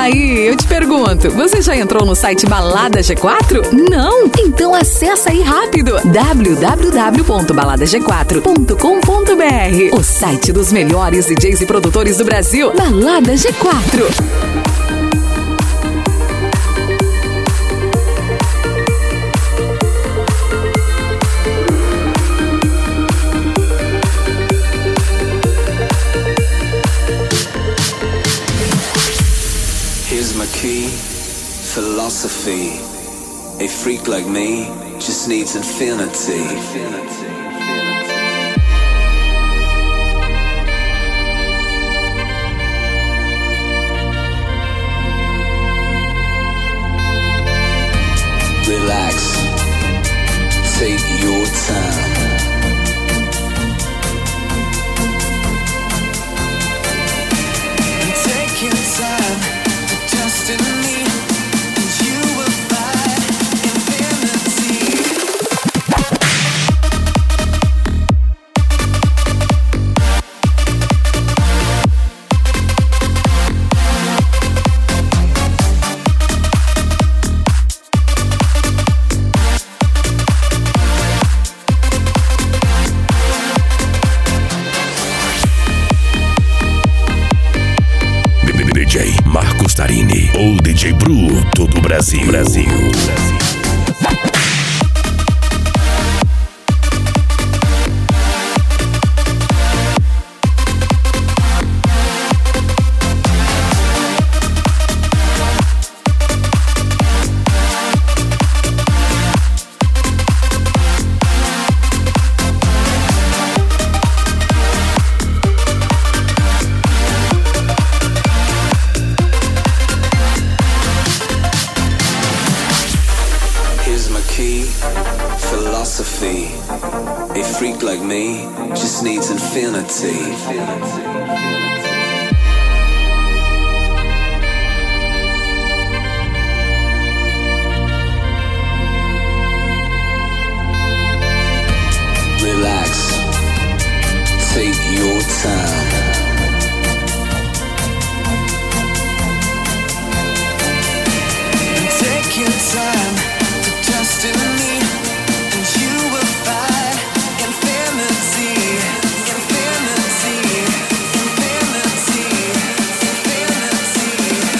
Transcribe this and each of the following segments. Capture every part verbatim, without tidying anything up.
aí, eu te pergunto, você já entrou no site Balada G quatro? Não? Então acessa aí rápido, w w w ponto balada g quatro ponto com ponto b r, o site dos melhores D Js e produtores do Brasil. Balada G quatro. Here's my key, philosophy. A freak like me just needs infinity. Relax, take your time. And take your time to trust in me, and you will find infinity. D J Marcos Tarini, ou D J Bruto do Brasil. Brasil. Philosophy. A freak like me just needs infinity. Relax, take your time. Take your time to trust in me, and you will find infinity, infinity, infinity, infinity,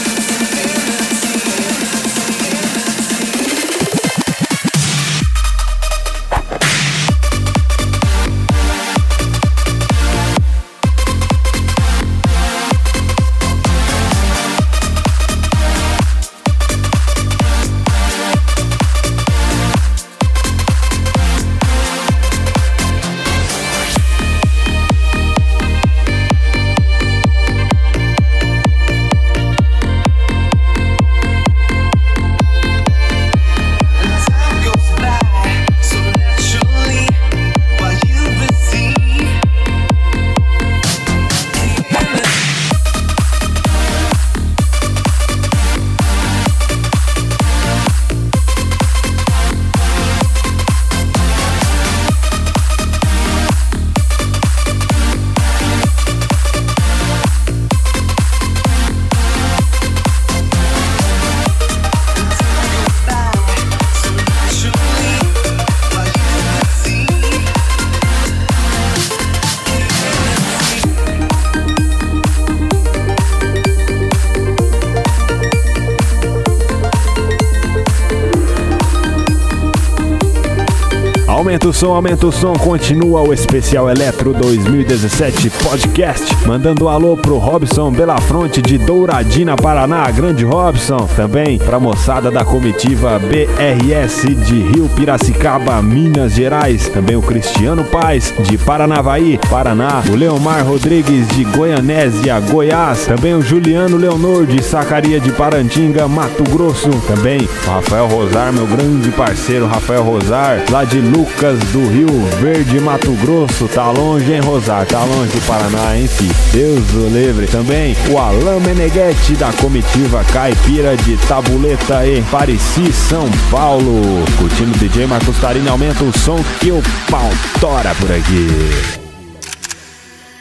Aumenta o som, aumenta o som, continua o Especial Eletro dois mil e dezessete Podcast, mandando um alô pro Robson Belafronte de Douradina, Paraná, grande Robson, também pra moçada da comitiva B R S de Rio Piracicaba, Minas Gerais, também o Cristiano Paz de Paranavaí, Paraná, o Leomar Rodrigues de Goianésia, Goiás, também o Juliano Leonor de Sacaria de Parantinga, Mato Grosso, também o Rafael Rosar, meu grande parceiro Rafael Rosar, lá de Lucas do Rio Verde, Mato Grosso, tá longe, hein, Rosar? Tá longe do Paraná, hein, fi? Deus o livre. Também o Alain Meneghetti da comitiva Caipira de Tabuleta em Pareci, São Paulo. Curtindo o D J Marcos Tarini, aumenta o som que o pau tora por aqui.